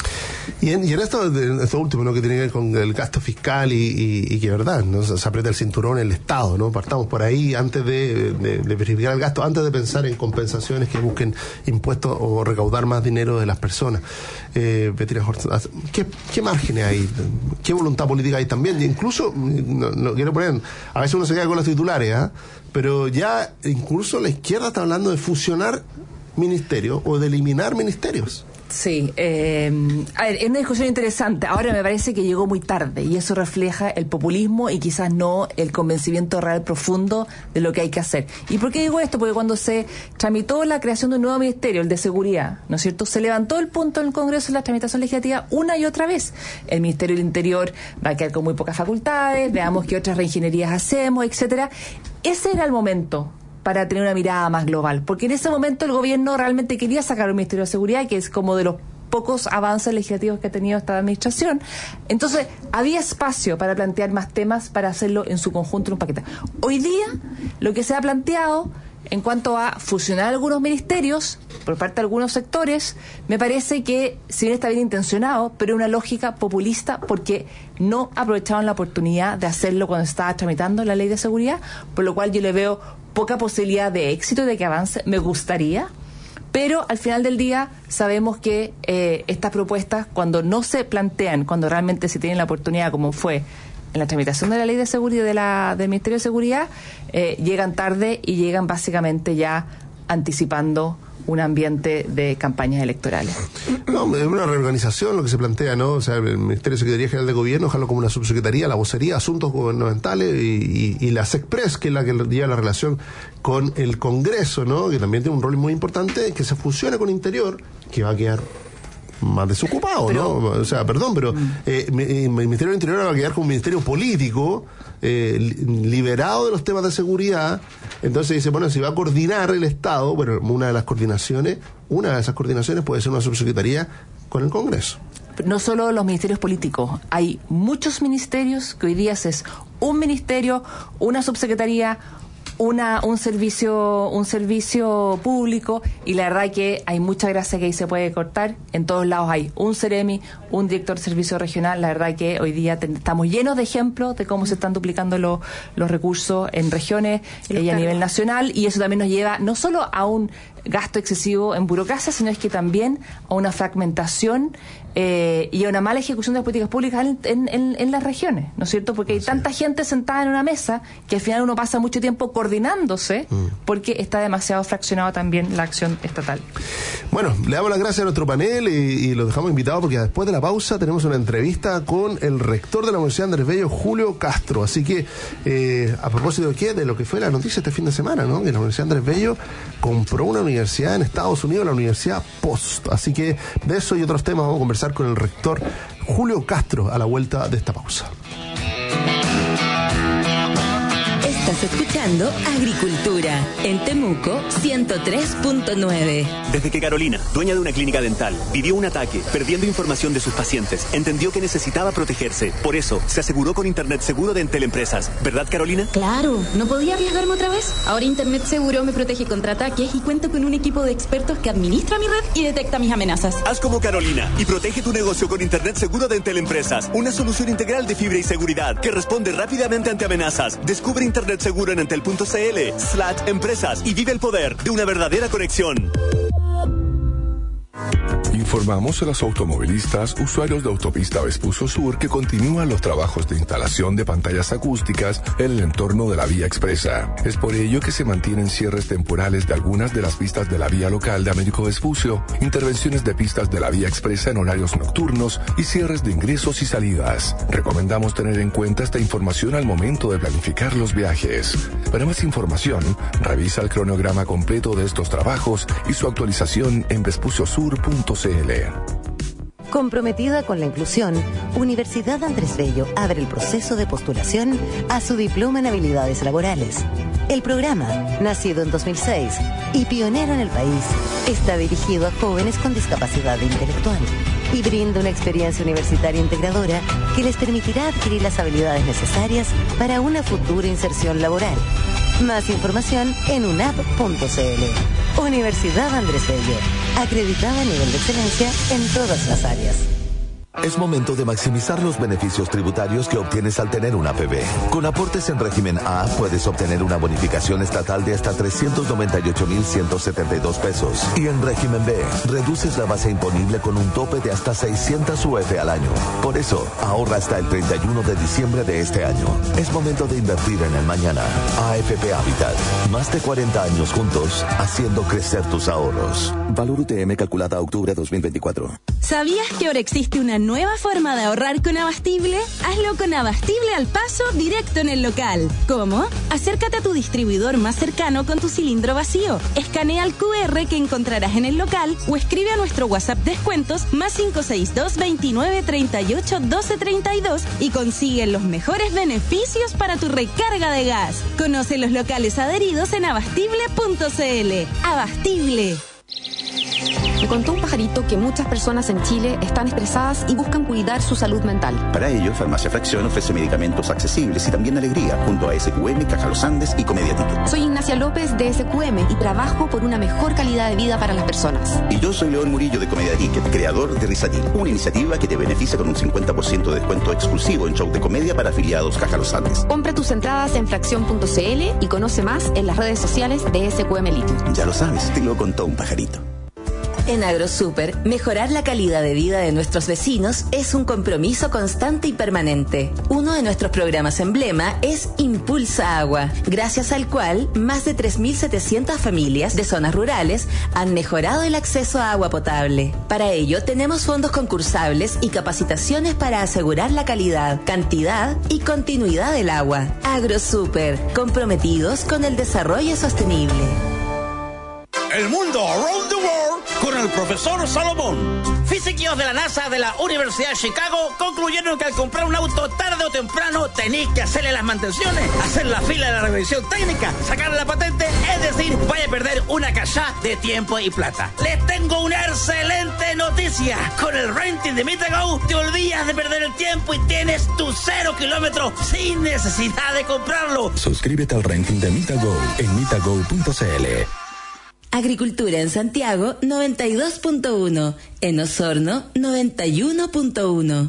Y en, y en esto, de, esto último, ¿no?, que tiene que ver con el gasto fiscal y, y, y que, verdad, ¿no?, se, se aprieta el cinturón el Estado, ¿no? Partamos por ahí antes de, de, de verificar el gasto, antes de pensar en compensaciones que busquen impuestos o recaudar más dinero de las personas. Eh, Bettina Horst, ¿qué, ¿qué márgenes hay? ¿Qué voluntad política hay también? Y incluso, no, no quiero poner, a veces uno se queda con los titulares, ¿eh? Pero ya incluso la izquierda está hablando de fusionar ministerios o de eliminar ministerios. Sí, eh, a ver, es una discusión interesante. Ahora me parece que llegó muy tarde y eso refleja el populismo y quizás no el convencimiento real profundo de lo que hay que hacer. ¿Y por qué digo esto? Porque cuando se tramitó la creación de un nuevo ministerio, el de Seguridad, ¿no es cierto?, se levantó el punto en el Congreso de la tramitación legislativa una y otra vez. El Ministerio del Interior va a quedar con muy pocas facultades, veamos qué otras reingenierías hacemos, etcétera. Ese era el momento para tener una mirada más global, porque en ese momento el gobierno realmente quería sacar un Ministerio de Seguridad, que es como de los pocos avances legislativos que ha tenido esta administración. Entonces, había espacio para plantear más temas, para hacerlo en su conjunto en un paquete. Hoy día, lo que se ha planteado en cuanto a fusionar algunos ministerios por parte de algunos sectores, me parece que, si bien está bien intencionado, pero es una lógica populista porque no aprovecharon la oportunidad de hacerlo cuando estaba tramitando la ley de seguridad, por lo cual yo le veo poca posibilidad de éxito y de que avance. Me gustaría, pero al final del día sabemos que eh, estas propuestas, cuando no se plantean, cuando realmente se tiene la oportunidad, como fue en la tramitación de la ley de seguridad de la, del Ministerio de Seguridad, eh, llegan tarde y llegan básicamente ya anticipando un ambiente de campañas electorales. No, es una reorganización lo que se plantea, ¿no? O sea, el Ministerio de Secretaría General de Gobierno, dejarlo como una subsecretaría, la vocería, asuntos gubernamentales y, y, y la SECPRES, que es la que lleva la relación con el Congreso, ¿no?, que también tiene un rol muy importante, que se fusione con Interior, que va a quedar más desocupado, pero, ¿no? O sea, perdón, pero eh, el Ministerio del Interior va a quedar como un ministerio político, eh, liberado de los temas de seguridad. Entonces dice, bueno, si va a coordinar el Estado, bueno, una de las coordinaciones, una de esas coordinaciones puede ser una subsecretaría con el Congreso. No solo los ministerios políticos, hay muchos ministerios que hoy día es un ministerio, una subsecretaría, una un servicio un servicio público, y la verdad que hay mucha grasa que ahí se puede cortar. En todos lados hay un Ceremi, un director de servicio regional. La verdad que hoy día te, estamos llenos de ejemplos de cómo se están duplicando lo, los recursos en regiones y, y a nivel nacional, y eso también nos lleva no solo a un gasto excesivo en burocracia, sino es que también a una fragmentación eh, y a una mala ejecución de las políticas públicas en, en, en, en las regiones, ¿no es cierto? Porque hay tanta gente sentada en una mesa que al final uno pasa mucho tiempo coordinándose mm. porque está demasiado fraccionado también la acción estatal. Bueno, le damos las gracias a nuestro panel y, y los dejamos invitados porque después de la pausa tenemos una entrevista con el rector de la Universidad Andrés Bello, Julio Castro. Así que, eh, a propósito de qué, de lo que fue la noticia este fin de semana, ¿no?, que la Universidad Andrés Bello compró una universidad en Estados Unidos, la Universidad Post. Así que de eso y otros temas vamos a conversar con el rector Julio Castro a la vuelta de esta pausa. Estás escuchando Agricultura en Temuco ciento tres punto nueve. Desde que Carolina, dueña de una clínica dental, vivió un ataque perdiendo información de sus pacientes, entendió que necesitaba protegerse. Por eso, se aseguró con Internet Seguro de Entel Empresas. ¿Verdad, Carolina? Claro, no podía arriesgarme otra vez. Ahora Internet Seguro me protege contra ataques y cuento con un equipo de expertos que administra mi red y detecta mis amenazas. Haz como Carolina y protege tu negocio con Internet Seguro de Entel Empresas. Una solución integral de fibra y seguridad que responde rápidamente ante amenazas. Descubre Internet Seguro en entel punto cl slash empresas y vive el poder de una verdadera conexión. Informamos a los automovilistas usuarios de Autopista Vespucio Sur que continúan los trabajos de instalación de pantallas acústicas en el entorno de la vía expresa. Es por ello que se mantienen cierres temporales de algunas de las pistas de la vía local de Américo Vespucio, intervenciones de pistas de la vía expresa en horarios nocturnos y cierres de ingresos y salidas. Recomendamos tener en cuenta esta información al momento de planificar los viajes. Para más información, revisa el cronograma completo de estos trabajos y su actualización en vespucio sur punto c l. Comprometida con la inclusión, Universidad Andrés Bello abre el proceso de postulación a su diploma en habilidades laborales. El programa, nacido en dos mil seis y pionero en el país, está dirigido a jóvenes con discapacidad intelectual y brinda una experiencia universitaria integradora que les permitirá adquirir las habilidades necesarias para una futura inserción laboral. Más información en u n a p punto c l. Universidad Andrés Bello, acreditada a nivel de excelencia en todas las áreas. Es momento de maximizar los beneficios tributarios que obtienes al tener una A P B. Con aportes en régimen A puedes obtener una bonificación estatal de hasta trescientos noventa y ocho mil ciento setenta y dos pesos. Y en régimen B, reduces la base imponible con un tope de hasta seiscientas U F al año. Por eso, ahorra hasta el treinta y uno de diciembre de este año. Es momento de invertir en el mañana. A F P Habitat. Más de cuarenta años juntos, haciendo crecer tus ahorros. Valor U T M calculada a octubre dos mil veinticuatro. ¿Sabías que ahora existe una nueva forma de ahorrar con Abastible? Hazlo con Abastible al paso directo en el local. ¿Cómo? Acércate a tu distribuidor más cercano con tu cilindro vacío. Escanea el Q R que encontrarás en el local o escribe a nuestro WhatsApp descuentos más cinco seis dos, veintinueve, treinta y ocho, doce, treinta y dos y consigue los mejores beneficios para tu recarga de gas. Conoce los locales adheridos en abastible punto c l. Abastible. Me contó un pajarito que muchas personas en Chile están estresadas y buscan cuidar su salud mental. Para ello, Farmacia Fracción ofrece medicamentos accesibles y también alegría, junto a S Q M, Caja Los Andes y Comedia Ticket. Soy Ignacia López de S Q M y trabajo por una mejor calidad de vida para las personas. Y yo soy León Murillo de Comedia Ticket, creador de Risatil, una iniciativa que te beneficia con un cincuenta por ciento de descuento exclusivo en show de comedia para afiliados Caja Los Andes. Compra tus entradas en fracción punto c l y conoce más en las redes sociales de S Q M Litio. Ya lo sabes, te lo contó un pajarito. En AgroSuper, mejorar la calidad de vida de nuestros vecinos es un compromiso constante y permanente. Uno de nuestros programas emblema es Impulsa Agua, gracias al cual más de tres mil setecientas familias de zonas rurales han mejorado el acceso a agua potable. Para ello, tenemos fondos concursables y capacitaciones para asegurar la calidad, cantidad y continuidad del agua. AgroSuper, comprometidos con el desarrollo sostenible. El mundo around the world con el profesor Salomón. Físicos de la NASA de la Universidad de Chicago concluyeron que al comprar un auto tarde o temprano tenéis que hacerle las mantenciones, hacer la fila de la revisión técnica, sacarle la patente, es decir, vaya a perder una cachá de tiempo y plata. Les tengo una excelente noticia. Con el renting de Mitago te olvidas de perder el tiempo y tienes tu cero kilómetros sin necesidad de comprarlo. Suscríbete al renting de Mitago en mitago punto c l. Agricultura en Santiago noventa y dos punto uno, en Osorno noventa y uno punto uno.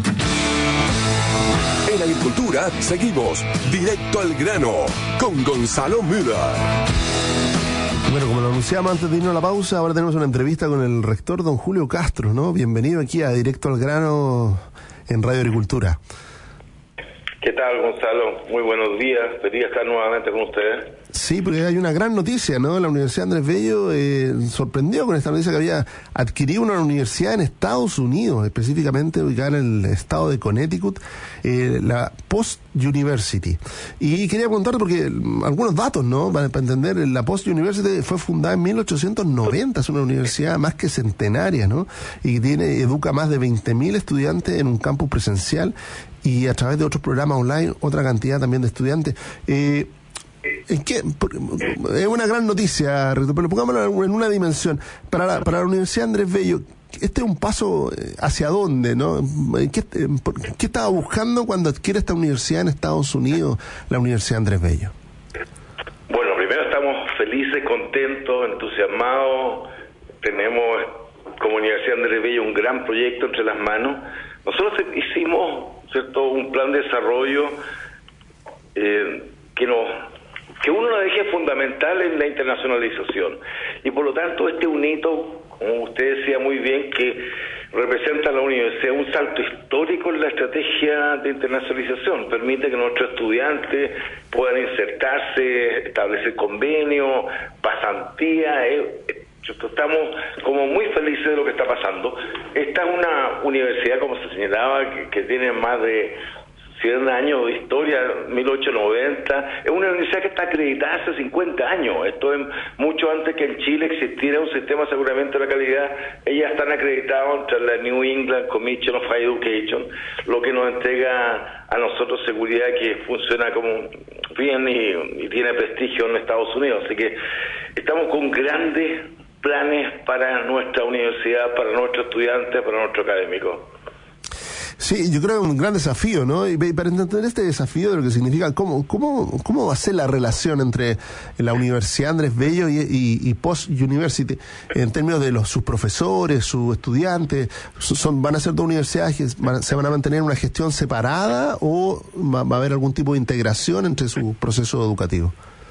En Agricultura seguimos directo al grano con Gonzalo Müller. Bueno, como lo anunciamos antes de irnos a la pausa, ahora tenemos una entrevista con el rector don Julio Castro, ¿no? Bienvenido aquí a Directo al Grano en Radio Agricultura. ¿Qué tal, Gonzalo? Muy buenos días. Feliz estar nuevamente con ustedes. Sí, porque hay una gran noticia, ¿no? La Universidad Andrés Bello eh, sorprendió con esta noticia que había adquirido una universidad en Estados Unidos, específicamente ubicada en el estado de Connecticut, eh, la Post University. Y quería preguntar, porque algunos datos, ¿no? Para, para entender, la Post University fue fundada en mil ochocientos noventa, es una universidad más que centenaria, ¿no? Y tiene, educa más de veinte mil estudiantes en un campus presencial y a través de otros programas online, otra cantidad también de estudiantes. Eh, ¿En qué? Es una gran noticia, pero pongámoslo en una dimensión. Para la, para la Universidad Andrés Bello, este es un paso hacia dónde, ¿no? ¿Qué, qué estaba buscando cuando adquiere esta universidad en Estados Unidos, la Universidad Andrés Bello? Bueno, primero estamos felices, contentos, entusiasmados. Tenemos como Universidad Andrés Bello un gran proyecto entre las manos. Nosotros hicimos, ¿cierto?, un plan de desarrollo eh, que nos que uno de los ejes fundamentales es la internacionalización, y por lo tanto este es un hito como usted decía muy bien, que representa a la universidad un salto histórico en la estrategia de internacionalización. Permite que nuestros estudiantes puedan insertarse, establecer convenios, pasantía. Eh, estamos como muy felices de lo que está pasando. Esta es una universidad, como se señalaba, que, que tiene más de cien años de historia, mil ochocientos noventa, es una universidad que está acreditada hace cincuenta años, esto es mucho antes que en Chile existiera un sistema de aseguramiento de la calidad. Ellas están acreditadas entre la New England Commission of Higher Education, lo que nos entrega a nosotros seguridad que funciona como bien y, y tiene prestigio en Estados Unidos, así que estamos con grandes planes para nuestra universidad, para nuestros estudiantes, para nuestros académicos. Sí, yo creo que es un gran desafío, ¿no? Y para entender este desafío de lo que significa, ¿cómo cómo cómo va a ser la relación entre la Universidad Andrés Bello y, y, y Post University en términos de los sus profesores, sus estudiantes? Son ¿Van a ser dos universidades que van, se van a mantener en una gestión separada o va, va a haber algún tipo de integración entre su proceso educativo?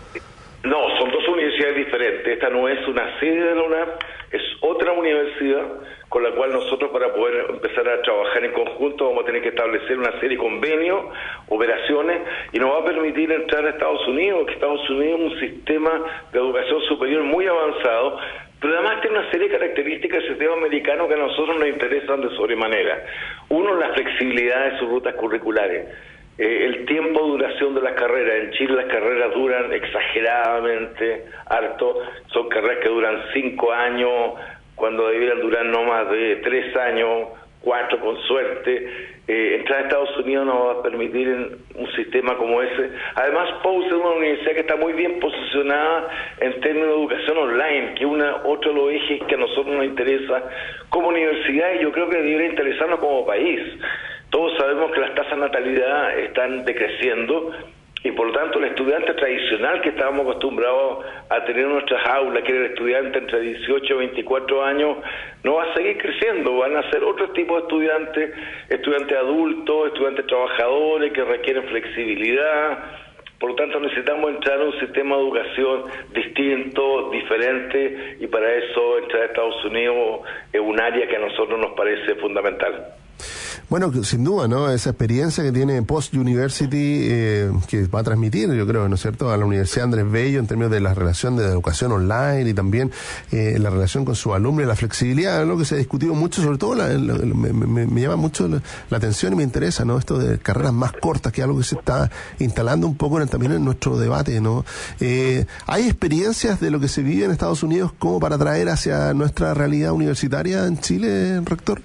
No, son dos universidades diferentes. Esta no es una sede de la UNAM, es otra universidad con la cual nosotros, para poder empezar a trabajar en conjunto, vamos a tener que establecer una serie de convenios, operaciones, y nos va a permitir entrar a Estados Unidos, que Estados Unidos es un sistema de educación superior muy avanzado, pero además tiene una serie de características del sistema americano que a nosotros nos interesan de sobremanera. Uno, la flexibilidad de sus rutas curriculares. Eh, el tiempo de duración de las carreras. En Chile las carreras duran exageradamente harto, son carreras que duran cinco años, cuando debieran durar no más de tres años, cuatro con suerte. Eh, entrar a Estados Unidos nos va a permitir en un sistema como ese. Además, Post es una universidad que está muy bien posicionada en términos de educación online, que es una, otro de los ejes que a nosotros nos interesa como universidad, y yo creo que debería interesarnos como país. Todos sabemos que las tasas de natalidad están decreciendo, y por lo tanto el estudiante tradicional que estábamos acostumbrados a tener en nuestras aulas, que era el estudiante entre dieciocho y veinticuatro años, no va a seguir creciendo. Van a ser otro tipo de estudiantes, estudiantes adultos, estudiantes trabajadores que requieren flexibilidad. Por lo tanto necesitamos entrar en un sistema de educación distinto, diferente, y para eso entrar a Estados Unidos es un área que a nosotros nos parece fundamental. Bueno, sin duda, ¿no? Esa experiencia que tiene Post University, eh, que va a transmitir, yo creo, ¿no es cierto?, a la Universidad Andrés Bello en términos de la relación de educación online y también eh, la relación con sus alumnos y la flexibilidad, lo que se ha discutido mucho, sobre todo la, la, me, me, me llama mucho la, la atención y me interesa, ¿no?, esto de carreras más cortas, que es algo que se está instalando un poco en el, también en nuestro debate, ¿no? Eh, ¿Hay experiencias de lo que se vive en Estados Unidos como para traer hacia nuestra realidad universitaria en Chile, rector?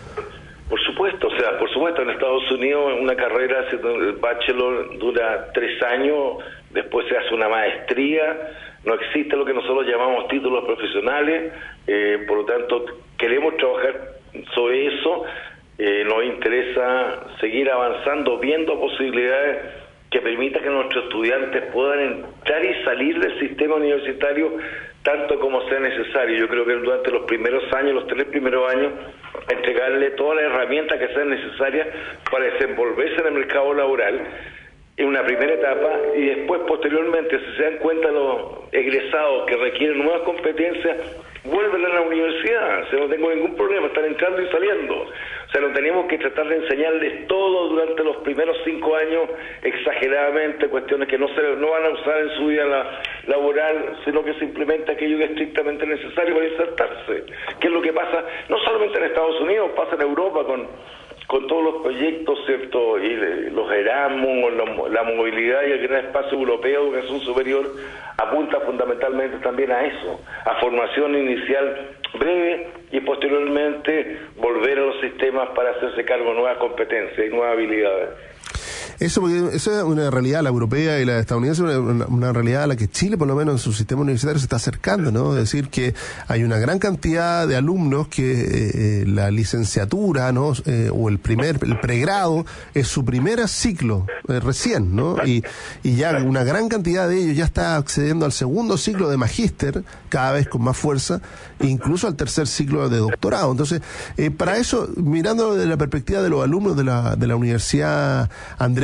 Por supuesto, o sea, por supuesto, en Estados Unidos una carrera, el bachelor dura tres años, después se hace una maestría, no existe lo que nosotros llamamos títulos profesionales, eh, por lo tanto queremos trabajar sobre eso, eh, nos interesa seguir avanzando, viendo posibilidades que permitan que nuestros estudiantes puedan entrar y salir del sistema universitario tanto como sea necesario. Yo creo que durante los primeros años, los tres primeros años, entregarle todas las herramientas que sean necesarias para desenvolverse en el mercado laboral en una primera etapa, y después, posteriormente, si se dan cuenta los egresados que requieren nuevas competencias, vuelven a la universidad. O sea, no tengo ningún problema, están entrando y saliendo. O sea, no tenemos que tratar de enseñarles todo durante los primeros cinco años exageradamente, cuestiones que no se no van a usar en su vida la, laboral, sino que simplemente aquello que es estrictamente necesario para insertarse. ¿Qué es lo que pasa? No solamente en Estados Unidos, pasa en Europa con con todos los proyectos, ¿cierto? Y los Erasmus, la, la movilidad y el gran espacio europeo de educación superior apunta fundamentalmente también a eso, a formación inicial breve y posteriormente volver a los sistemas para hacerse cargo de nuevas competencias y nuevas habilidades. Eso, porque eso es una realidad, la europea y la estadounidense, una, una realidad a la que Chile, por lo menos en su sistema universitario, se está acercando, ¿no? Es decir, que hay una gran cantidad de alumnos que eh, la licenciatura, ¿no? Eh, o el primer, el pregrado, es su primer ciclo, eh, recién, ¿no? Y, y ya una gran cantidad de ellos ya está accediendo al segundo ciclo de magíster, cada vez con más fuerza, e incluso al tercer ciclo de doctorado. Entonces, eh, para eso, mirando desde la perspectiva de los alumnos de la, de la Universidad Andrés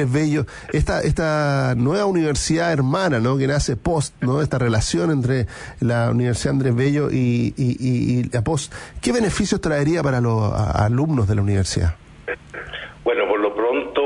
Andrés Bello, esta esta nueva universidad hermana, ¿no?, que nace Post, ¿no?, esta relación entre la Universidad Andrés Bello y, y, y, y la Post, ¿qué beneficios traería para los a, alumnos de la universidad? Bueno, por lo pronto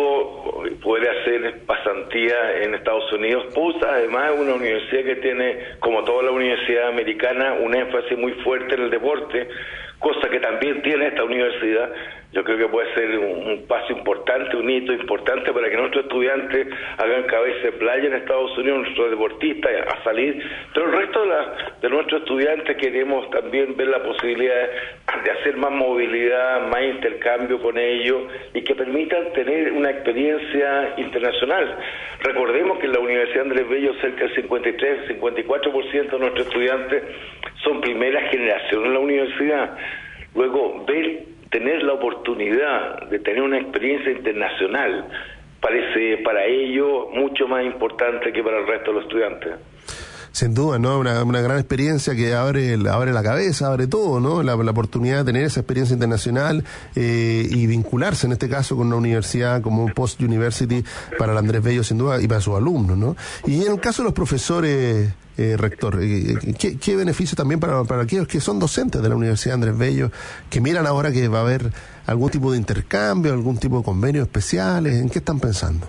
poder hacer pasantía en Estados Unidos. Post además es una universidad que tiene, como toda la universidad americana, un énfasis muy fuerte en el deporte, cosa que también tiene esta universidad. Yo creo que puede ser un, un paso importante, un hito importante para que nuestros estudiantes hagan cabeza de playa en Estados Unidos, nuestros deportistas a salir, pero el resto de, la, de nuestros estudiantes queremos también ver la posibilidad de hacer más movilidad, más intercambio con ellos y que permitan tener una experiencia internacional. Recordemos que en la Universidad Andrés Bello cerca del cincuenta y tres, cincuenta y cuatro por ciento de nuestros estudiantes son primera generación en la universidad. Luego, ver tener la oportunidad de tener una experiencia internacional parece para ellos mucho más importante que para el resto de los estudiantes. Sin duda, ¿no? Una, una gran experiencia que abre, abre la cabeza, abre todo, ¿no? La, la oportunidad de tener esa experiencia internacional eh, y vincularse, en este caso, con una universidad como un Post University para el Andrés Bello, sin duda, y para sus alumnos, ¿no? Y en el caso de los profesores, eh, rector, eh, ¿qué, qué beneficio también para, para aquellos que son docentes de la Universidad Andrés Bello, que miran ahora que va a haber algún tipo de intercambio, algún tipo de convenios especiales? ¿En qué están pensando?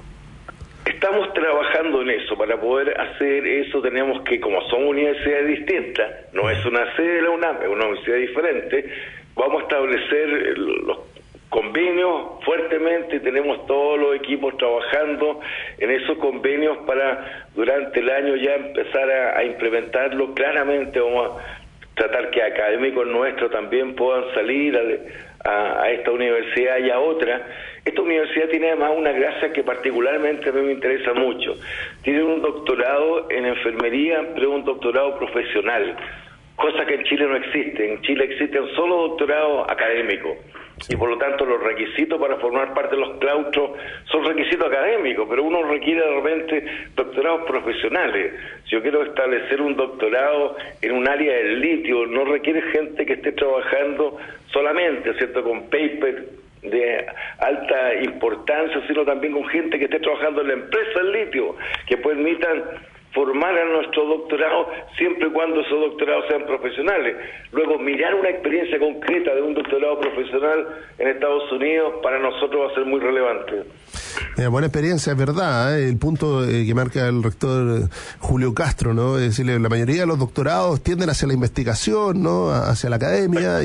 Estamos trabajando en eso. Para poder hacer eso tenemos que, como son universidades distintas, no es una sede de la UNAM, es una universidad diferente, vamos a establecer los convenios fuertemente y tenemos todos los equipos trabajando en esos convenios para durante el año ya empezar a, a implementarlo. Claramente vamos a tratar que académicos nuestros también puedan salir a, a, a esta universidad y a otra. Esta universidad tiene además una gracia que particularmente a mí me interesa mucho. Tiene un doctorado en enfermería, pero un doctorado profesional, cosa que en Chile no existe. En Chile existen solo doctorados académicos. Y por lo tanto los requisitos para formar parte de los claustros son requisitos académicos, pero uno requiere de repente doctorados profesionales. Si yo quiero establecer un doctorado en un área del litio, no requiere gente que esté trabajando solamente, ¿cierto?, con paper de alta importancia, sino también con gente que esté trabajando en la empresa del litio, que permitan formar a nuestro doctorado siempre y cuando esos doctorados sean profesionales. Luego, mirar una experiencia concreta de un doctorado profesional en Estados Unidos para nosotros va a ser muy relevante. Eh, buena experiencia, es verdad, ¿eh? El punto eh, que marca el rector Julio Castro, ¿no? Es decir, la mayoría de los doctorados tienden hacia la investigación, ¿no?, hacia la academia y,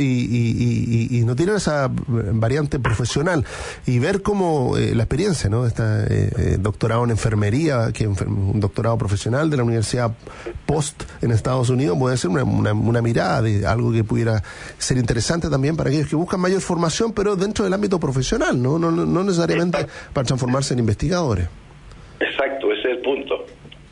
y, y, y no tienen esa variante profesional. Y ver cómo eh, la experiencia, ¿no?, esta eh, eh, doctorado en enfermería, que un doctorado profesional de la Universidad Post en Estados Unidos puede ser una, una, una mirada de algo que pudiera ser interesante también para aquellos que buscan mayor formación, pero dentro del ámbito profesional, no, no, no necesariamente para transformarse en investigadores. Exacto, ese es el punto.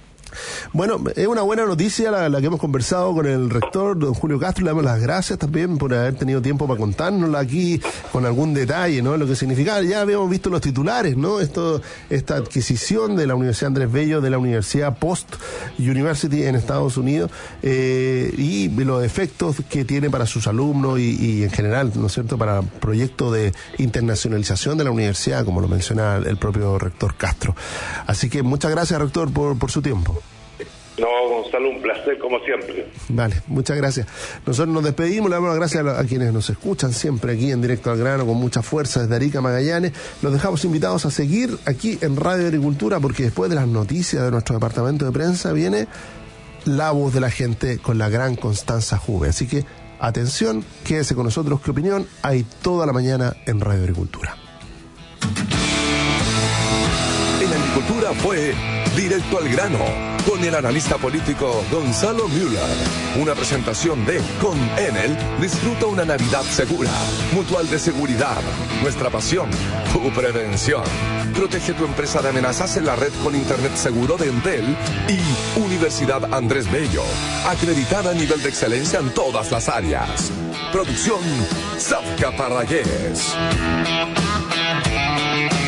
Bueno, es una buena noticia la, la que hemos conversado con el rector, don Julio Castro. Le damos las gracias también por haber tenido tiempo para contárnosla aquí con algún detalle, ¿no?, lo que significa. Ya habíamos visto los titulares, ¿no?, esto, esta adquisición de la Universidad Andrés Bello, de la Universidad Post University en Estados Unidos, eh, y los efectos que tiene para sus alumnos y, y en general, ¿no es cierto?, para el proyecto de internacionalización de la universidad, como lo menciona el propio rector Castro. Así que muchas gracias, rector, por, por su tiempo. No, Gonzalo, un placer como siempre. Vale, muchas gracias. Nosotros nos despedimos, le damos las gracias a, a quienes nos escuchan siempre aquí en Directo al Grano con mucha fuerza desde Arica, Magallanes. Los dejamos invitados a seguir aquí en Radio Agricultura, porque después de las noticias de nuestro departamento de prensa viene la voz de la gente con la gran Constanza Juve. Así que atención, quédese con nosotros. ¿Qué opinión hay toda la mañana en Radio Agricultura? En Agricultura fue Directo al Grano, con el analista político Gonzalo Müller. Una presentación de Con Enel, disfruta una Navidad segura. Mutual de Seguridad, nuestra pasión, tu prevención. Protege tu empresa de amenazas en la red con Internet seguro de Entel. Y Universidad Andrés Bello, acreditada a nivel de excelencia en todas las áreas. Producción Safka Parragués.